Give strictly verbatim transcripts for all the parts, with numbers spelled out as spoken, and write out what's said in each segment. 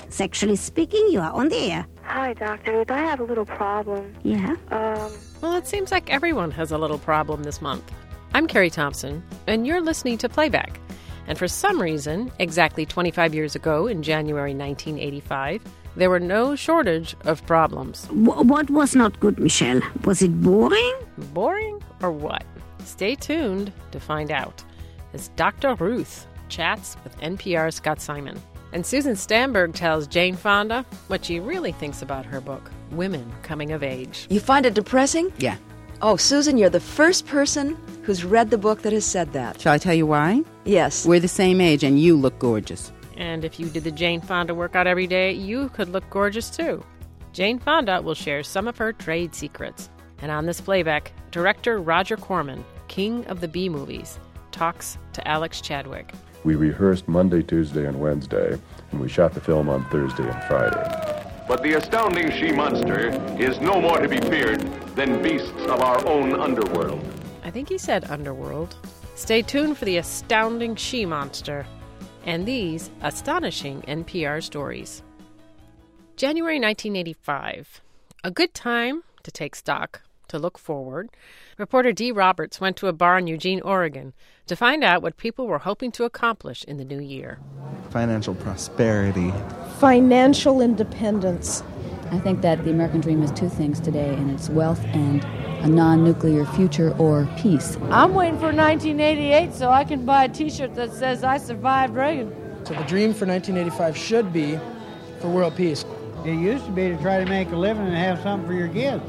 Sexually speaking, you are on the air. Hi, Doctor Ruth. I have a little problem. Yeah? Um... Well, it seems like everyone has a little problem this month. I'm Carrie Thompson, and you're listening to Playback. And for some reason, exactly twenty-five years ago, in January nineteen eighty-five, there were no shortage of problems. W- what was not good, Michelle? Was it boring? Boring or what? Stay tuned to find out as Doctor Ruth chats with N P R's Scott Simon. And Susan Stamberg tells Jane Fonda what she really thinks about her book, Women Coming of Age. You find it depressing? Yeah. Oh, Susan, you're the first person who's read the book that has said that. Shall I tell you why? Yes. We're the same age and you look gorgeous. And if you did the Jane Fonda workout every day, you could look gorgeous too. Jane Fonda will share some of her trade secrets. And on this playback, director Roger Corman, king of the B-movies, talks to Alex Chadwick. We rehearsed Monday, Tuesday, and Wednesday, and we shot the film on Thursday and Friday. But the astounding she-monster is no more to be feared than beasts of our own underworld. I think he said underworld. Stay tuned for the astounding she-monster and these astonishing N P R stories. January nineteen eighty-five. A good time to take stock, to look forward. Reporter Dee Roberts went to a bar in Eugene, Oregon, to find out what people were hoping to accomplish in the new year. Financial prosperity. Financial independence. I think that the American dream is two things today, and it's wealth and a non-nuclear future or peace. I'm waiting for nineteen eighty-eight so I can buy a T-shirt that says I survived Reagan. So the dream for nineteen eighty-five should be for world peace. It used to be to try to make a living and have something for your kids.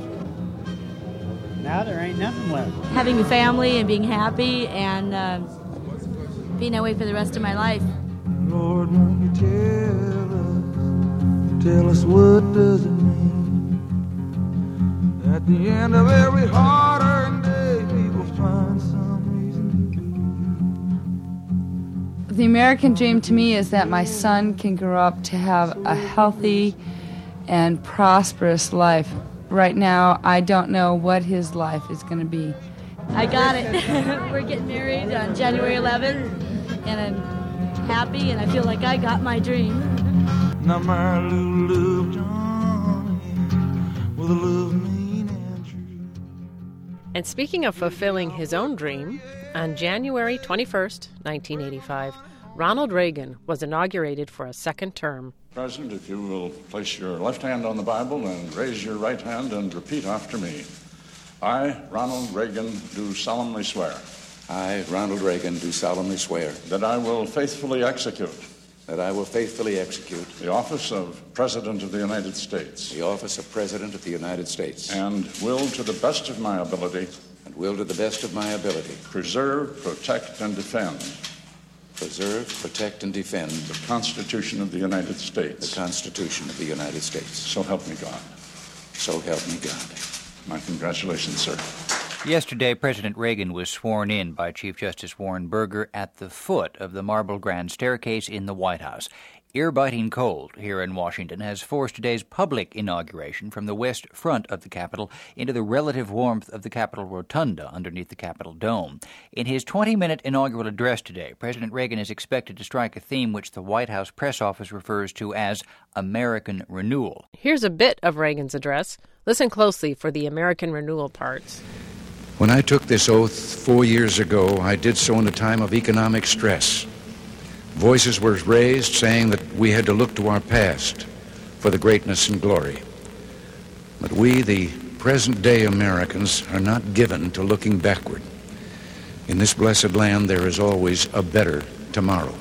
Now there ain't nothing left. Having a family and being happy and uh, being that way for the rest of my life. Lord, won't you tell us, tell us what does it mean? At the end of every hard-earned day, people find some reason. The American dream to me is that my son can grow up to have a healthy and prosperous life. Right now, I don't know what his life is going to be. I got it. We're getting married on January eleventh, and I'm happy, and I feel like I got my dream. Now my little love Johnny, with a love mean and true. And speaking of fulfilling his own dream, on January twenty-first, nineteen eighty-five, Ronald Reagan was inaugurated for a second term. President, if you will place your left hand on the Bible and raise your right hand and repeat after me. I, Ronald Reagan, do solemnly swear. I, Ronald Reagan, do solemnly swear. That I will faithfully execute. That I will faithfully execute. The office of President of the United States. The office of President of the United States. And will, to the best of my ability. And will, to the best of my ability. Preserve, protect, and defend. Preserve, protect, and defend. The Constitution of the United States. The Constitution of the United States. So help me God. So help me God. My congratulations, sir. Yesterday, President Reagan was sworn in by Chief Justice Warren Burger at the foot of the marble grand staircase in the White House. Ear-biting cold here in Washington has forced today's public inauguration from the west front of the Capitol into the relative warmth of the Capitol Rotunda underneath the Capitol Dome. In his twenty-minute inaugural address today, President Reagan is expected to strike a theme which the White House press office refers to as American renewal. Here's a bit of Reagan's address. Listen closely for the American renewal parts. When I took this oath four years ago, I did so in a time of economic stress. Voices were raised saying that we had to look to our past for the greatness and glory. But we, the present-day Americans, are not given to looking backward. In this blessed land, there is always a better tomorrow.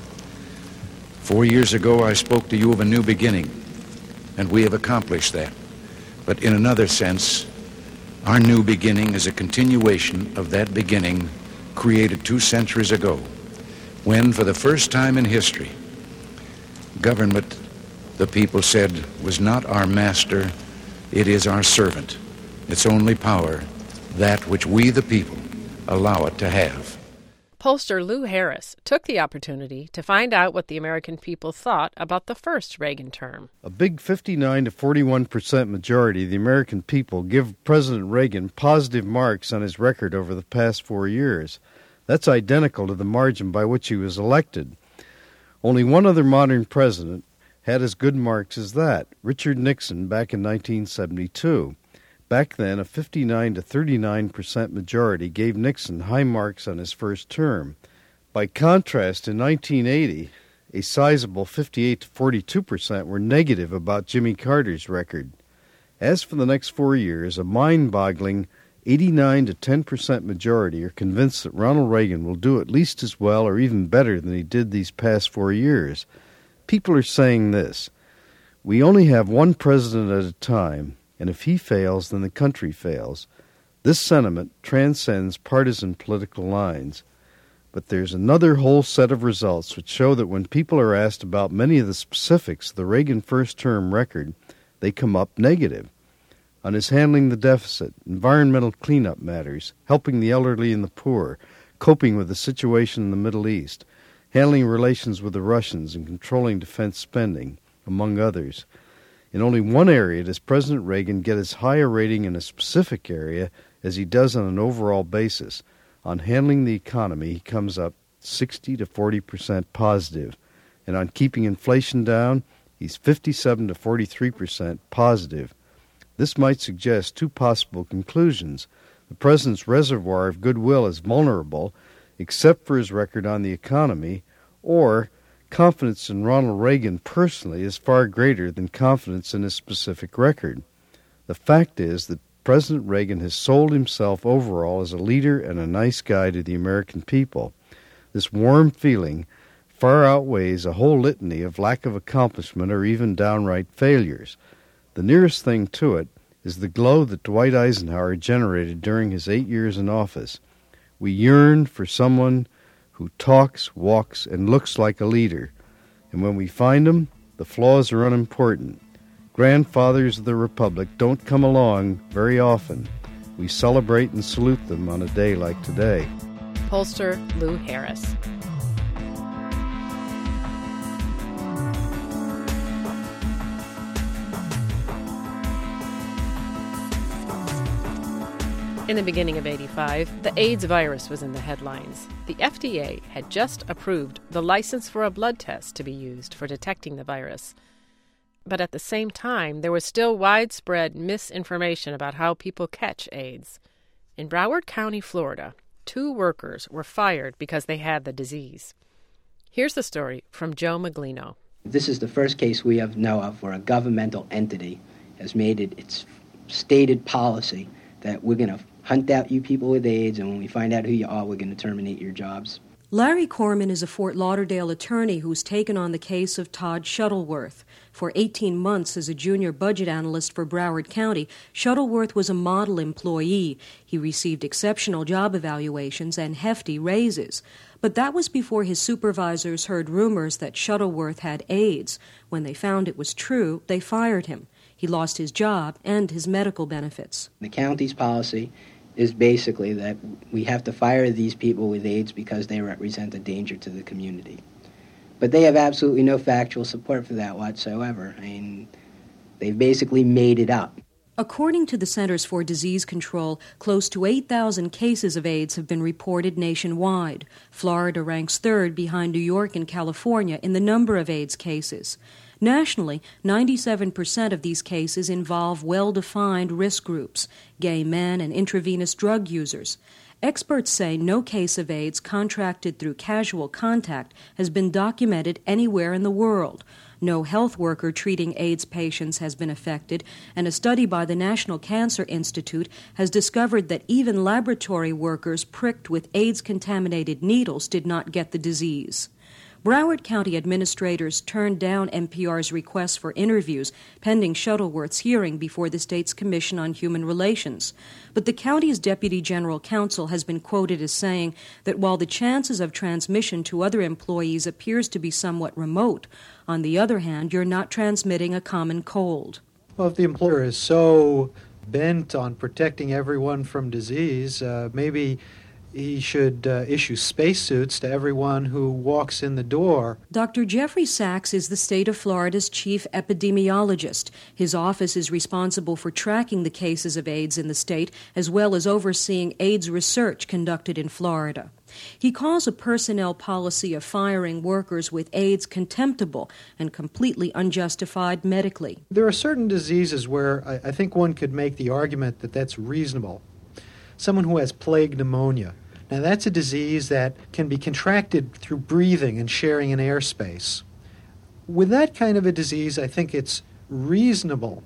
Four years ago, I spoke to you of a new beginning, and we have accomplished that. But in another sense, our new beginning is a continuation of that beginning created two centuries ago, when, for the first time in history, government, the people said, was not our master, it is our servant. Its only power, that which we, the people, allow it to have. Pollster Lou Harris took the opportunity to find out what the American people thought about the first Reagan term. A big fifty-nine to forty-one percent majority of the American people give President Reagan positive marks on his record over the past four years. That's identical to the margin by which he was elected. Only one other modern president had as good marks as that. Richard Nixon back in nineteen seventy-two. Back then, a fifty-nine to thirty-nine percent majority gave Nixon high marks on his first term. By contrast, in nineteen eighty, a sizable fifty-eight to forty-two percent were negative about Jimmy Carter's record. As for the next four years, a mind-boggling eighty-nine to ten percent majority are convinced that Ronald Reagan will do at least as well or even better than he did these past four years. People are saying this: we only have one president at a time, and if he fails, then the country fails. This sentiment transcends partisan political lines. But there's another whole set of results which show that when people are asked about many of the specifics of the Reagan first-term record, they come up negative. On his handling the deficit, environmental cleanup matters, helping the elderly and the poor, coping with the situation in the Middle East, handling relations with the Russians, and controlling defense spending, among others. In only one area does President Reagan get as high a rating in a specific area as he does on an overall basis. On handling the economy, he comes up sixty to forty percent positive, and on keeping inflation down, he's fifty-seven to forty-three percent positive. This might suggest two possible conclusions. The president's reservoir of goodwill is vulnerable, except for his record on the economy, or confidence in Ronald Reagan personally is far greater than confidence in his specific record. The fact is that President Reagan has sold himself overall as a leader and a nice guy to the American people. This warm feeling far outweighs a whole litany of lack of accomplishment or even downright failures. The nearest thing to it is the glow that Dwight Eisenhower generated during his eight years in office. We yearn for someone who talks, walks, and looks like a leader. And when we find him, the flaws are unimportant. Grandfathers of the Republic don't come along very often. We celebrate and salute them on a day like today. Pollster Lou Harris. In the beginning of eighty-five, the AIDS virus was in the headlines. The F D A had just approved the license for a blood test to be used for detecting the virus. But at the same time, there was still widespread misinformation about how people catch AIDS. In Broward County, Florida, two workers were fired because they had the disease. Here's the story from Joe Maglino. This is the first case we have know of where a governmental entity has made it its stated policy that we're going to hunt out you people with AIDS, and when we find out who you are, we're going to terminate your jobs. Larry Corman is a Fort Lauderdale attorney who's taken on the case of Todd Shuttleworth. For eighteen months as a junior budget analyst for Broward County, Shuttleworth was a model employee. He received exceptional job evaluations and hefty raises. But that was before his supervisors heard rumors that Shuttleworth had AIDS. When they found it was true, they fired him. He lost his job and his medical benefits. The county's policy is basically that we have to fire these people with AIDS because they represent a danger to the community. But they have absolutely no factual support for that whatsoever. I mean, they've basically made it up. According to the Centers for Disease Control, close to eight thousand cases of AIDS have been reported nationwide. Florida ranks third behind New York and California in the number of AIDS cases. Nationally, ninety-seven percent of these cases involve well-defined risk groups, gay men and intravenous drug users. Experts say no case of AIDS contracted through casual contact has been documented anywhere in the world. No health worker treating AIDS patients has been affected, and a study by the National Cancer Institute has discovered that even laboratory workers pricked with AIDS-contaminated needles did not get the disease. Broward County administrators turned down N P R's request for interviews pending Shuttleworth's hearing before the state's Commission on Human Relations. But the county's deputy general counsel has been quoted as saying that while the chances of transmission to other employees appears to be somewhat remote, on the other hand, you're not transmitting a common cold. Well, if the employer is so bent on protecting everyone from disease, uh, maybe he should uh, issue spacesuits to everyone who walks in the door. Doctor Jeffrey Sachs is the state of Florida's chief epidemiologist. His office is responsible for tracking the cases of AIDS in the state, as well as overseeing AIDS research conducted in Florida. He calls a personnel policy of firing workers with AIDS contemptible and completely unjustified medically. There are certain diseases where I, I think one could make the argument that that's reasonable. Someone who has plague pneumonia. Now, that's a disease that can be contracted through breathing and sharing an airspace. With that kind of a disease, I think it's reasonable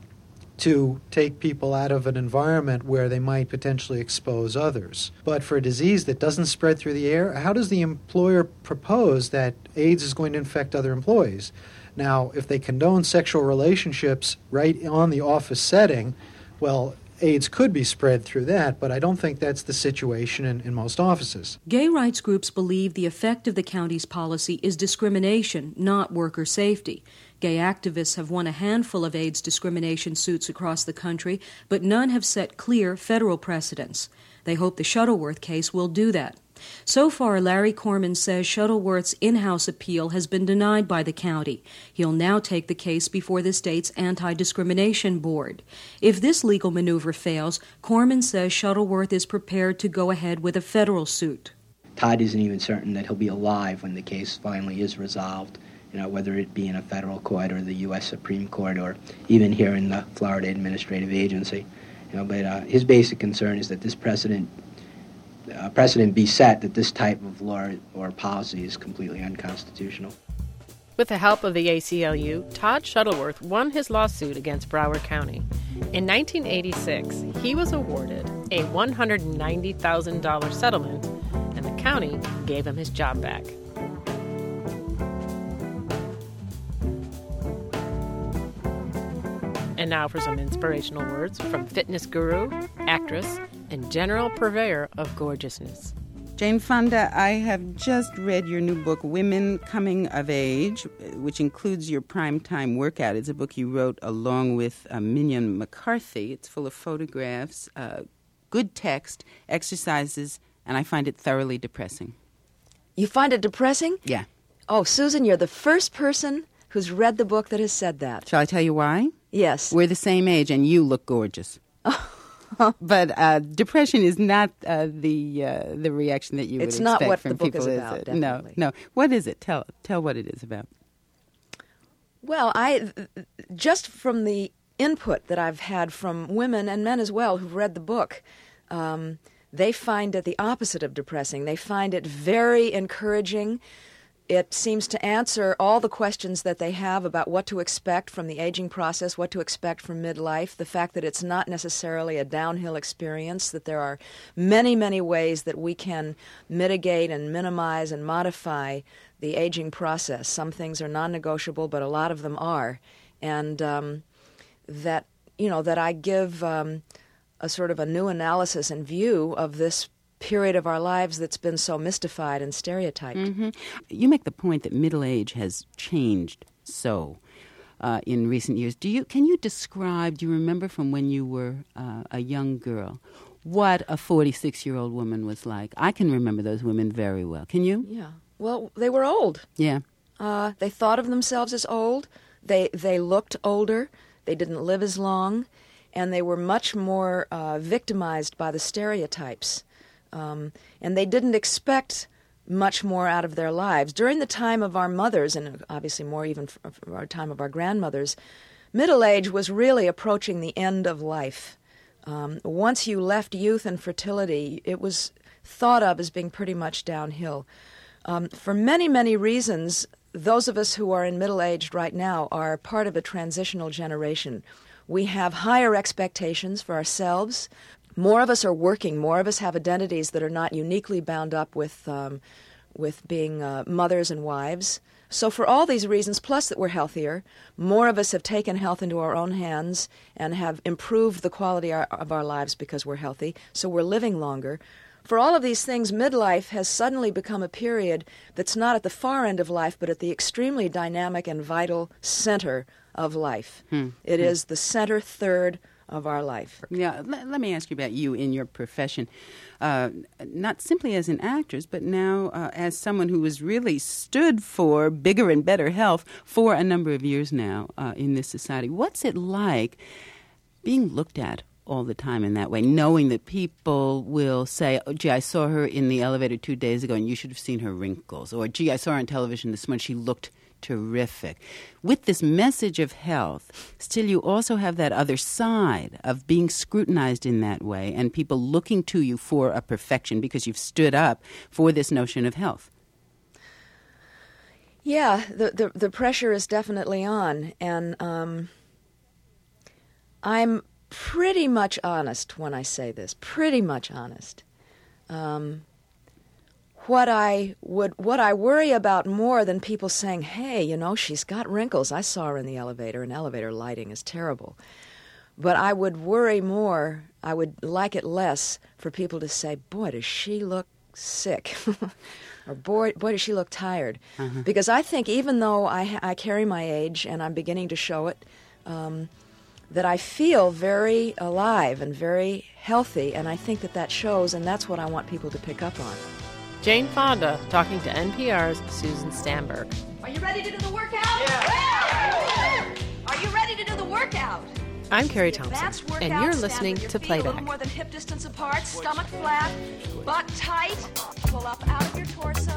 to take people out of an environment where they might potentially expose others. But for a disease that doesn't spread through the air, how does the employer propose that AIDS is going to infect other employees? Now, if they condone sexual relationships right on the office setting, well, AIDS could be spread through that, but I don't think that's the situation in, in most offices. Gay rights groups believe the effect of the county's policy is discrimination, not worker safety. Gay activists have won a handful of AIDS discrimination suits across the country, but none have set clear federal precedents. They hope the Shuttleworth case will do that. So far, Larry Corman says Shuttleworth's in-house appeal has been denied by the county. He'll now take the case before the state's anti-discrimination board. If this legal maneuver fails, Corman says Shuttleworth is prepared to go ahead with a federal suit. Todd isn't even certain that he'll be alive when the case finally is resolved, you know, whether it be in a federal court or the U S Supreme Court or even here in the Florida Administrative Agency. You know, but uh, his basic concern is that this precedent Uh, precedent be set that this type of law or policy is completely unconstitutional. With the help of the A C L U, Todd Shuttleworth won his lawsuit against Broward County. In nineteen eighty-six, he was awarded a one hundred ninety thousand dollars settlement, and the county gave him his job back. And now for some inspirational words from fitness guru, actress, and general purveyor of gorgeousness. Jane Fonda, I have just read your new book, Women Coming of Age, which includes your primetime workout. It's a book you wrote along with uh, Minion McCarthy. It's full of photographs, uh, good text, exercises, and I find it thoroughly depressing. You find it depressing? Yeah. Oh, Susan, you're the first person who's read the book that has said that. Shall I tell you why? Yes. We're the same age, and you look gorgeous. But uh, depression is not uh, the uh, the reaction that you it's would not expect what from the book people, is is about, it? definitely. No, no. What is it? Tell tell what it is about. Well, I just from the input that I've had from women and men as well who've read the book, um, they find it the opposite of depressing. They find it very encouraging. It seems to answer all the questions that they have about what to expect from the aging process, what to expect from midlife, the fact that it's not necessarily a downhill experience, that there are many, many ways that we can mitigate and minimize and modify the aging process. Some things are non-negotiable, but a lot of them are. And um, that, you know, that I give um, a sort of a new analysis and view of this period of our lives that's been so mystified and stereotyped. Mm-hmm. You make the point that middle age has changed so uh, in recent years. Do you? Can you describe, do you remember from when you were uh, a young girl, what a forty-six-year-old woman was like? I can remember those women very well. Can you? Yeah. Well, they were old. Yeah. Uh, they thought of themselves as old. They, they looked older. They didn't live as long. And they were much more uh, victimized by the stereotypes. Um, and they didn't expect much more out of their lives. During the time of our mothers, and obviously more even for our time of our grandmothers, middle age was really approaching the end of life. Um, once you left youth and fertility, it was thought of as being pretty much downhill. Um, for many, many reasons, those of us who are in middle-aged right now are part of a transitional generation. We have higher expectations for ourselves. More of us are working. More of us have identities that are not uniquely bound up with um, with being uh, mothers and wives. So for all these reasons, plus that we're healthier, more of us have taken health into our own hands and have improved the quality of our lives because we're healthy, so we're living longer. For all of these things, midlife has suddenly become a period that's not at the far end of life, but at the extremely dynamic and vital center of life. Hmm. It hmm. is the center third of our life. Yeah, let, let me ask you about you in your profession, uh, not simply as an actress, but now uh, as someone who has really stood for bigger and better health for a number of years now uh, in this society. What's it like being looked at all the time in that way, knowing that people will say, oh, gee, I saw her in the elevator two days ago and you should have seen her wrinkles, or gee, I saw her on television this morning, she looked terrific. With this message of health, still you also have that other side of being scrutinized in that way and people looking to you for a perfection because you've stood up for this notion of health. Yeah, the the, the pressure is definitely on, and um, I'm pretty much honest when I say this, pretty much honest. Um, What I would, what I worry about more than people saying, "Hey, you know, she's got wrinkles. I saw her in the elevator, and elevator lighting is terrible." But I would worry more. I would like it less for people to say, "Boy, does she look sick," or "Boy, boy, does she look tired." Uh-huh. Because I think even though I, I carry my age and I'm beginning to show it, um, that I feel very alive and very healthy, and I think that that shows, and that's what I want people to pick up on. Jane Fonda talking to N P R's Susan Stamberg. Are you ready to do the workout? Yeah! Are you ready to do the workout? I'm Carrie Thompson, and you're listening to Playback. A little more than hip distance apart, stomach flat, butt tight. Pull up out of your torso.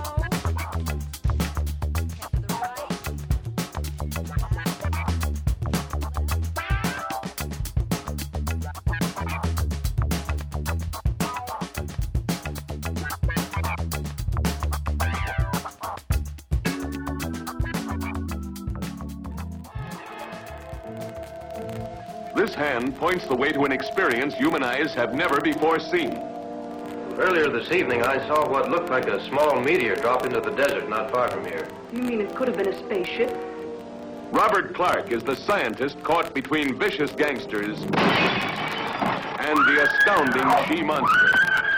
This hand points the way to an experience human eyes have never before seen. Earlier this evening, I saw what looked like a small meteor drop into the desert not far from here. You mean it could have been a spaceship? Robert Clark is the scientist caught between vicious gangsters and the astounding she-monster.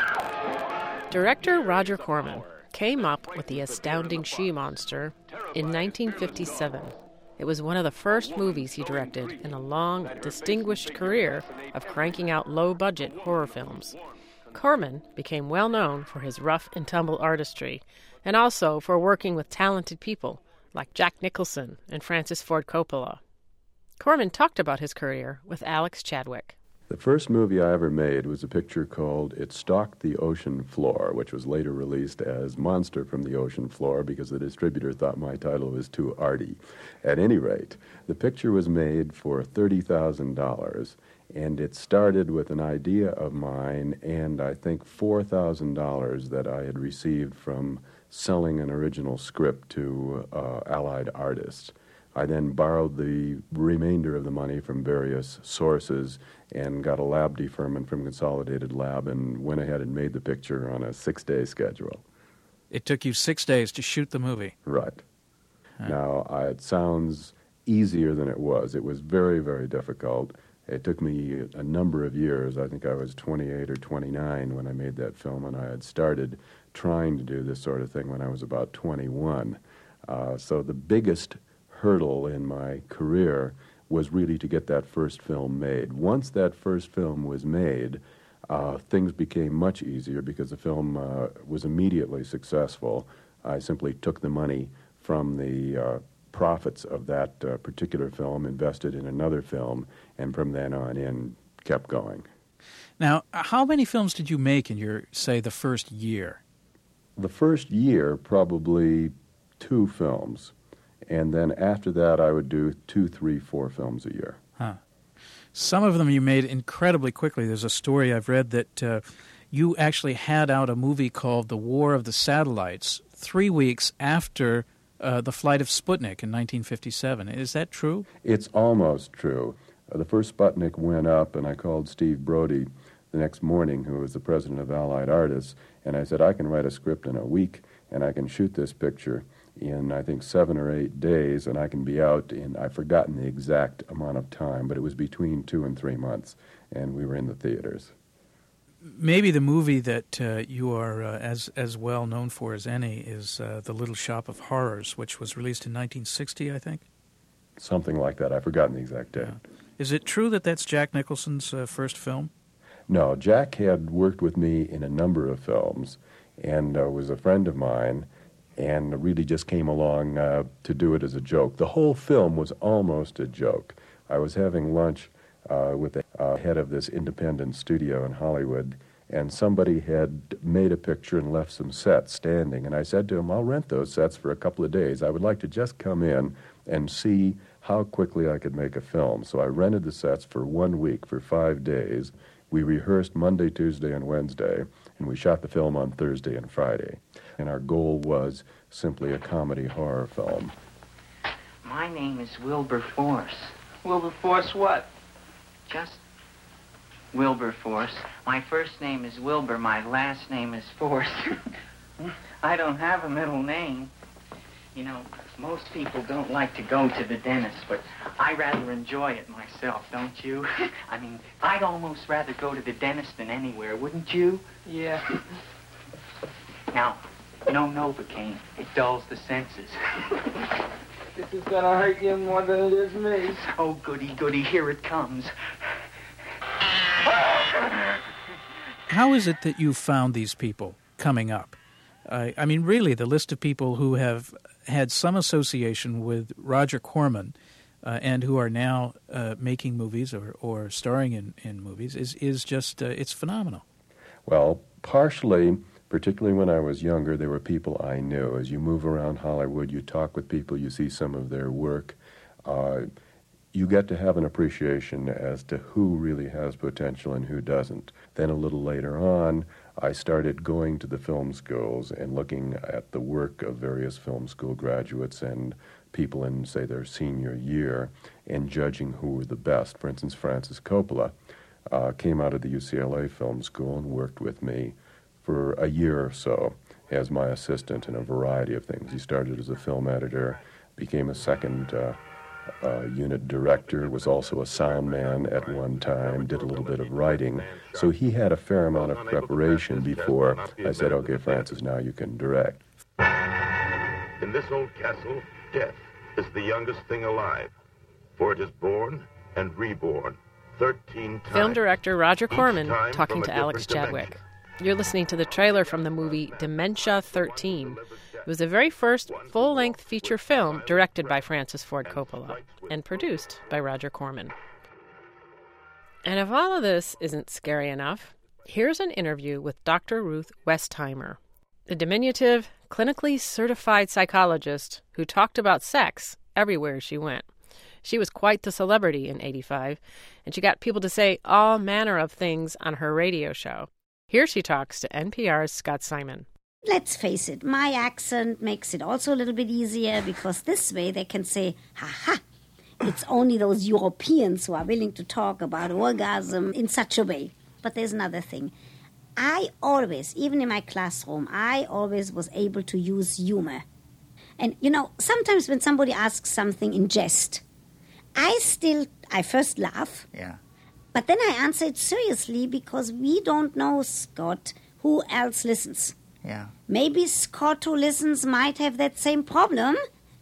Director Roger Corman came up with the astounding she-monster in nineteen fifty-seven. It was one of the first movies he directed in a long, distinguished career of cranking out low-budget horror films. Corman became well known for his rough-and-tumble artistry, and also for working with talented people like Jack Nicholson and Francis Ford Coppola. Corman talked about his career with Alex Chadwick. The first movie I ever made was a picture called It Stalked the Ocean Floor, which was later released as Monster from the Ocean Floor because the distributor thought my title was too arty. At any rate, the picture was made for thirty thousand dollars, and it started with an idea of mine and I think four thousand dollars that I had received from selling an original script to uh, allied artists. I then borrowed the remainder of the money from various sources and got a lab deferment from Consolidated Lab and went ahead and made the picture on a six-day schedule. It took you six days to shoot the movie. Right. Huh. Now, I, it sounds easier than it was. It was very, very difficult. It took me a number of years. I think I was twenty-eight or twenty-nine when I made that film, and I had started trying to do this sort of thing when I was about twenty-one. Uh, so the biggest hurdle in my career was really to get that first film made. Once that first film was made, uh, things became much easier because the film uh, was immediately successful. I simply took the money from the uh, profits of that uh, particular film, invested in another film, and from then on in kept going. Now, how many films did you make in your, say, the first year? The first year, probably two films. And then after that, I would do two, three, four films a year. Huh. Some of them you made incredibly quickly. There's a story I've read that uh, you actually had out a movie called The War of the Satellites three weeks after uh, the flight of Sputnik in nineteen fifty-seven. Is that true? It's almost true. Uh, the first Sputnik went up, and I called Steve Brody the next morning, who was the president of Allied Artists, and I said, I can write a script in a week, and I can shoot this picture in, I think, seven or eight days, and I can be out in, I've forgotten the exact amount of time, but it was between two and three months, and we were in the theaters. Maybe the movie that uh, you are uh, as as well known for as any is uh, The Little Shop of Horrors, which was released in nineteen sixty, I think? Something like that. I've forgotten the exact date. Yeah. Is it true that that's Jack Nicholson's uh, first film? No, Jack had worked with me in a number of films and uh, was a friend of mine and really just came along uh, to do it as a joke. The whole film was almost a joke. I was having lunch uh, with the uh, head of this independent studio in Hollywood, and somebody had made a picture and left some sets standing. And I said to him, I'll rent those sets for a couple of days. I would like to just come in and see how quickly I could make a film. So I rented the sets for one week, for five days. We rehearsed Monday, Tuesday, and Wednesday, and we shot the film on Thursday and Friday. And our goal was simply a comedy horror film. My name is Wilberforce. Wilberforce what? Just Wilberforce. My first name is Wilbur. My last name is Force. I don't have a middle name. You know, most people don't like to go to the dentist, but I rather enjoy it myself, don't you? I mean, I'd almost rather go to the dentist than anywhere, wouldn't you? Yeah. Now, no Novocaine. It dulls the senses. This is gonna hurt you more than it is me. Oh, goody, goody, here it comes. How is it that you found these people coming up? Uh, I mean, really, the list of people who have had some association with Roger Corman uh, and who are now uh, making movies or, or starring in, in movies is, is just, uh, it's phenomenal. Well, partially, particularly when I was younger, there were people I knew. As you move around Hollywood, you talk with people, you see some of their work. Uh, you get to have an appreciation as to who really has potential and who doesn't. Then a little later on, I started going to the film schools and looking at the work of various film school graduates and people in, say, their senior year and judging who were the best. For instance, Francis Coppola uh, came out of the U C L A Film School and worked with me for a year or so as my assistant in a variety of things. He started as a film editor, became a second uh, uh, unit director, was also a sound man at one time, did a little bit of writing. So he had a fair amount of preparation before I said, okay, Francis, now you can direct. In this old castle, death is the youngest thing alive, for it is born and reborn thirteen times. Film director Roger Corman talking from a to Alex different Chadwick. dimension. You're listening to the trailer from the movie Dementia thirteen. It was the very first full-length feature film directed by Francis Ford Coppola and produced by Roger Corman. And if all of this isn't scary enough, here's an interview with Doctor Ruth Westheimer, a diminutive, clinically certified psychologist who talked about sex everywhere she went. She was quite the celebrity in eighty-five, and she got people to say all manner of things on her radio show. Here she talks to N P R's Scott Simon. Let's face it, my accent makes it also a little bit easier because this way they can say, ha-ha, it's only those Europeans who are willing to talk about orgasm in such a way. But there's another thing. I always, even in my classroom, I always was able to use humor. And, you know, sometimes when somebody asks something in jest, I still, I first laugh. Yeah. But then I answer it seriously because we don't know, Scott, who else listens. Yeah. Maybe Scott who listens might have that same problem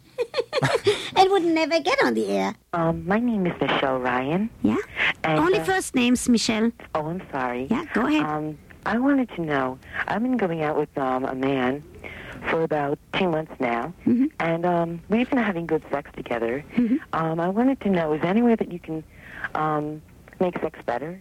and would never get on the air. Um, my name is Michelle Ryan. Yeah? And, Only uh, first names, Michelle. Oh, I'm sorry. Yeah, go ahead. Um, I wanted to know, I've been going out with um, a man for about two months now, mm-hmm. and um, we've been having good sex together. Mm-hmm. Um, I wanted to know, is there any way that you can um, make sex better?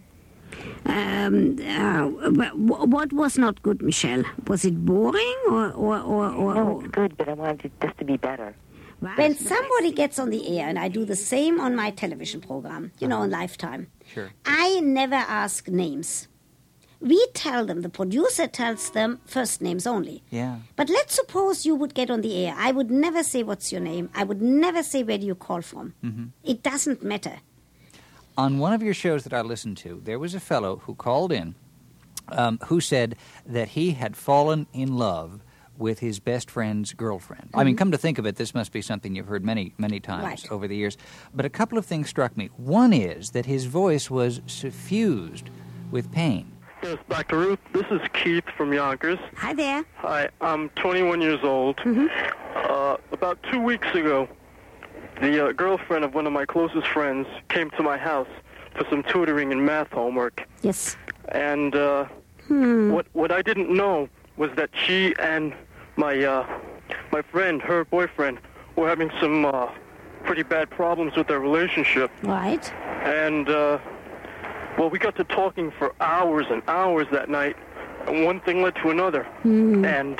Um, uh, what was not good, Michelle? Was it boring or... or, or, or No, it's good, but I wanted it just to be better. When somebody gets on the air, and I do the same on my television program, you know, on Lifetime, Sure. I never ask names. We tell them, the producer tells them first names only. Yeah. But let's suppose you would get on the air. I would never say what's your name. I would never say where do you call from. Mm-hmm. It doesn't matter. On one of your shows that I listened to, there was a fellow who called in um, who said that he had fallen in love with his best friend's girlfriend. Mm-hmm. I mean, come to think of it, this must be something you've heard many, many times Right. over the years. But a couple of things struck me. One is that his voice was suffused with pain. Yes, Doctor Ruth, this is Keith from Yonkers. Hi there. Hi, I'm twenty-one years old. Mm-hmm. Uh, about two weeks ago, the uh, girlfriend of one of my closest friends came to my house for some tutoring and math homework. Yes. And uh, hmm. what what I didn't know was that she and my uh, my friend, her boyfriend, were having some uh, pretty bad problems with their relationship. Right. And, uh, well, we got to talking for hours and hours that night, and one thing led to another. Hmm. And,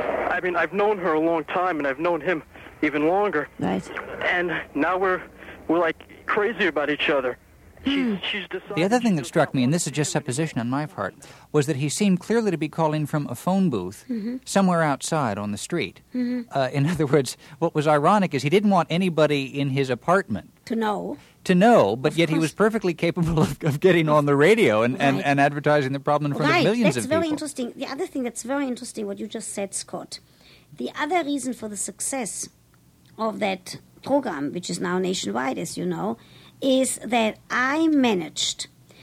I mean, I've known her a long time, and I've known him even longer. Right. And now we're, we're like, crazy about each other. She's, she's decided... The other thing that struck me, and this is just supposition on my part, was that he seemed clearly to be calling from a phone booth mm-hmm. somewhere outside on the street. Mm-hmm. Uh, in other words, what was ironic is he didn't want anybody in his apartment to know. To know, but yet he was perfectly capable of, of getting on the radio and, and, Right. and advertising the problem in front right. of millions That's of very people. interesting. The other thing that's very interesting, what you just said, Scott. The other reason for the success of that program, which is now nationwide, as you know, is that I managed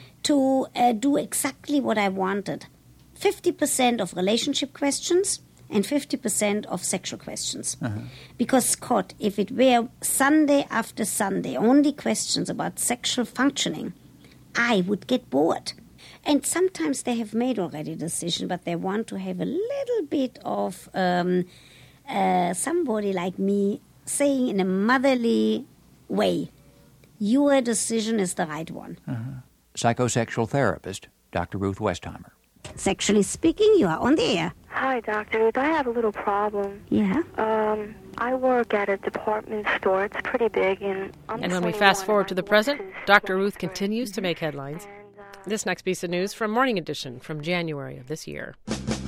to uh, do exactly what I wanted. fifty percent of relationship questions and fifty percent of sexual questions. Uh-huh. Because, Scott, if it were Sunday after Sunday, only questions about sexual functioning, I would get bored. And sometimes they have made already a decision, but they want to have a little bit of um, uh, somebody like me saying in a motherly way, your decision is the right one. Uh-huh. Psychosexual therapist, Doctor Ruth Westheimer. Sexually speaking, you are on the air. Hi, Doctor Ruth. I have a little problem. Yeah? Um, I work at a department store. It's pretty big. And, I'm and when we twenty-one, fast forward to the I present, work as Doctor Ruth continues to make headlines. This next piece of news from Morning Edition from January of this year.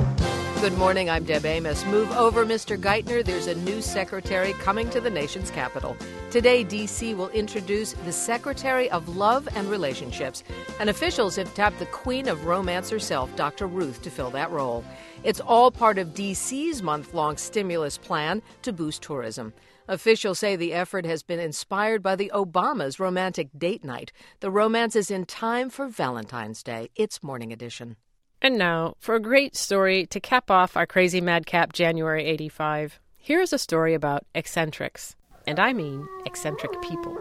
Good morning, I'm Deb Amos. Move over, Mister Geithner. There's a new secretary coming to the nation's capital. Today, D C will introduce the Secretary of Love and Relationships, and officials have tapped the queen of romance herself, Doctor Ruth, to fill that role. It's all part of D C's month-long stimulus plan to boost tourism. Officials say the effort has been inspired by the Obamas' romantic date night. The romance is in time for Valentine's Day. It's Morning Edition. And now, for a great story to cap off our crazy madcap January eighty-five, here is a story about eccentrics. And I mean eccentric people.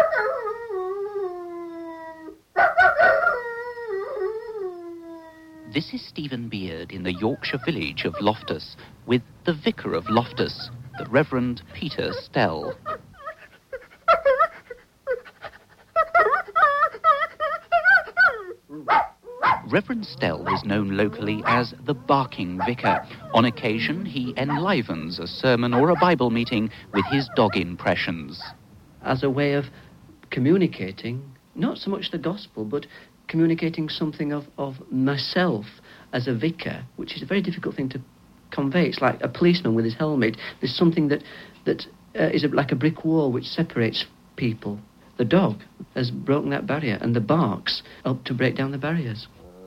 This is Stephen Beard in the Yorkshire village of Loftus with the vicar of Loftus, the Reverend Peter Stell. Reverend Stell is known locally as the Barking Vicar. On occasion, he enlivens a sermon or a Bible meeting with his dog impressions. As a way of communicating, not so much the gospel, but communicating something of, of myself as a vicar, which is a very difficult thing to convey. It's like a policeman with his helmet. There's something that, that uh, is a, like a brick wall which separates people. The dog has broken that barrier, and the barks help to break down the barriers.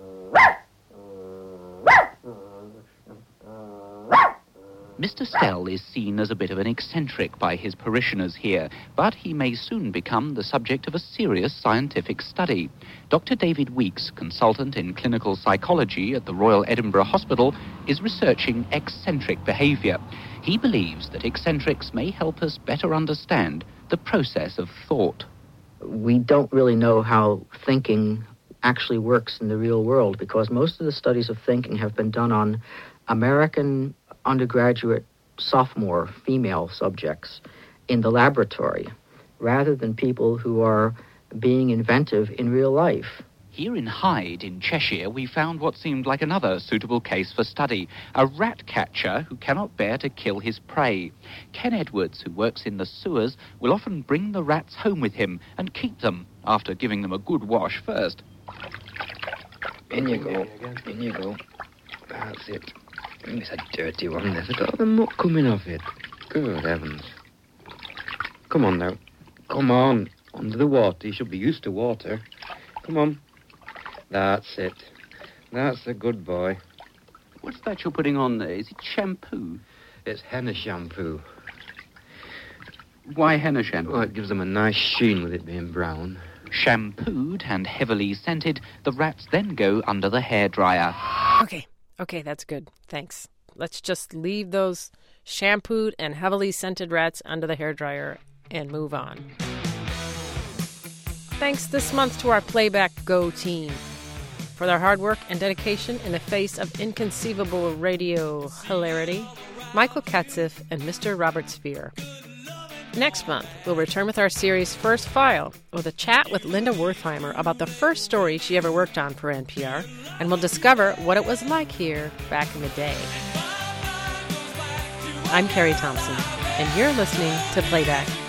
Mister Stell is seen as a bit of an eccentric by his parishioners here, but he may soon become the subject of a serious scientific study. Doctor David Weeks, consultant in clinical psychology at the Royal Edinburgh Hospital, is researching eccentric behaviour. He believes that eccentrics may help us better understand the process of thought. We don't really know how thinking actually works in the real world, because most of the studies of thinking have been done on American undergraduate sophomore female subjects in the laboratory, rather than people who are being inventive in real life. Here in Hyde, in Cheshire, we found what seemed like another suitable case for study, a rat catcher who cannot bear to kill his prey. Ken Edwards, who works in the sewers, will often bring the rats home with him and keep them, after giving them a good wash first. In you go, in you go. That's it. It's a dirty one. There's got the muck coming off it. Good heavens. Come on now. Come on. Under the water. You should be used to water. Come on. That's it. That's a good boy. What's that you're putting on there? Is it shampoo? It's henna shampoo. Why henna shampoo? Well, it gives them a nice sheen with it being brown. Shampooed and heavily scented, the rats then go under the hairdryer. Okay, okay, that's good. Thanks. Let's just leave those shampooed and heavily scented rats under the hairdryer and move on. Thanks this month to our Playback Go team for their hard work and dedication in the face of inconceivable radio hilarity, Michael Katzif and Mister Robert Spear. Next month, we'll return with our series First File with a chat with Linda Wertheimer about the first story she ever worked on for N P R, and we'll discover what it was like here back in the day. I'm Carrie Thompson, and you're listening to Playback